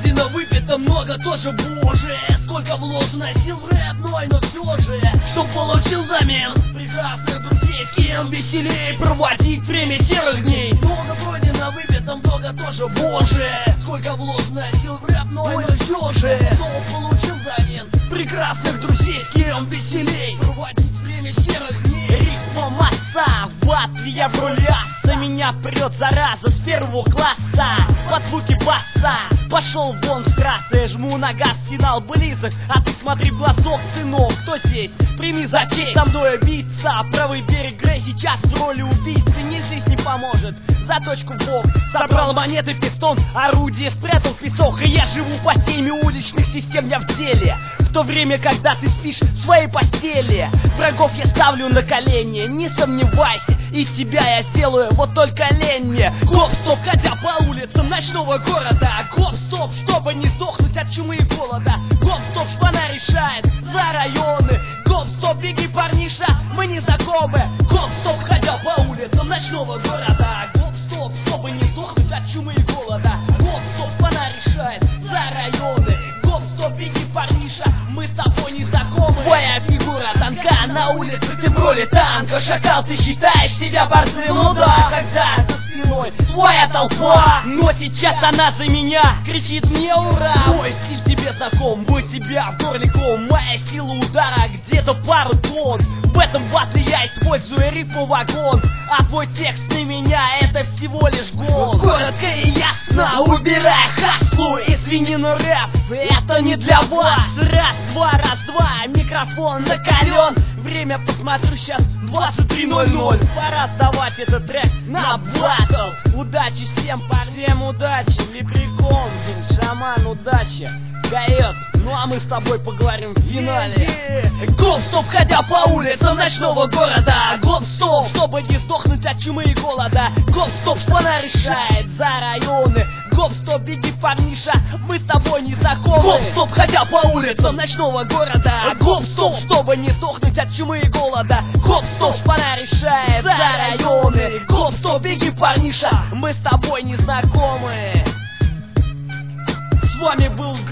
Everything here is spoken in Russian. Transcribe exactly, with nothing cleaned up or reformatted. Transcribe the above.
пройдено, выпито много, тоже боже. Сколько вложено сил в рэп, но все же, что получил взамен прекрасных друзей, с кем веселее проводить время серых дней. Много пройдено, выпито много, тоже боже. Сколько вложено сил в рэп, но все же, что получил взамен прекрасных друзей, с кем веселей проводить время серых дней. Рифма масса, в батле я в роли аса. Меня прет зараза с первого класса. Под звуки баса пошел вон с трассы. Жму на газ, финал близок. А ты смотри в глазок, сынок, кто здесь? Прими за честь, со мной биться. Правый берег Грей сейчас в роли убийцы. Не здесь не поможет, за точку в бок. Собрал монеты, пистон, орудие спрятал в песок. И я живу по теме уличных систем, я в деле. В то время, когда ты спишь в своей постели, врагов я ставлю на колени. Не сомневайся, из тебя я сделаю вот только лень мне. Гоп-стоп, ходя по улицам ночного города. Гоп-стоп, чтобы не сдохнуть от чумы и голода. Гоп-стоп, шпана решает за районы. Гоп-стоп, беги, парниша, мы не знакомы. Гоп-стоп, ходя по улицам ночного города. Гоп-стоп, чтобы не сдохнуть от чумы и голода. Гоп-стоп, шпана решает за районы. Гоп-стоп, беги, парниша, мы с тобой не знакомы. Твоя фигура тонка, на улице ты в роли танка. Шакал, ты считаешь себя борзым, ну да, когда за спиной твоя толпа. Но сейчас она за меня кричит мне ура. Мой стиль тебе знаком, бой тебя в горле ком. Моя сила удара где-то пару тонн. В этом батле я использую рифму вагон. А твой текст на меня это всего лишь гон. Коротко и ясно, убирай хаслу. Извини, но рэп это не для вас. Раз, два, раз, два, микрофон накален. Время посмотрю сейчас двадцать три ноль ноль. Пора сдавать этот трек на батл. Удачи всем, всем удачи. Лепрекон, шаман, удачи. Гает, ну а мы с тобой поговорим в финале. Гоп-стоп, ходя по улицам ночного города. Гоп-стоп, чтобы не сдохнуть от чумы и голода. Гоп-стоп, шпана решает за районы. Гоп-стоп, беги, парниша, мы с тобой не знакомы. Гоп-стоп, ходя по улицам ночного города. Гоп-стоп, чтобы не сдохнуть от чумы и голода. Гоп-стоп, шпана решает за районы. Гоп-стоп, беги, парниша, мы с тобой не знакомы. С вами был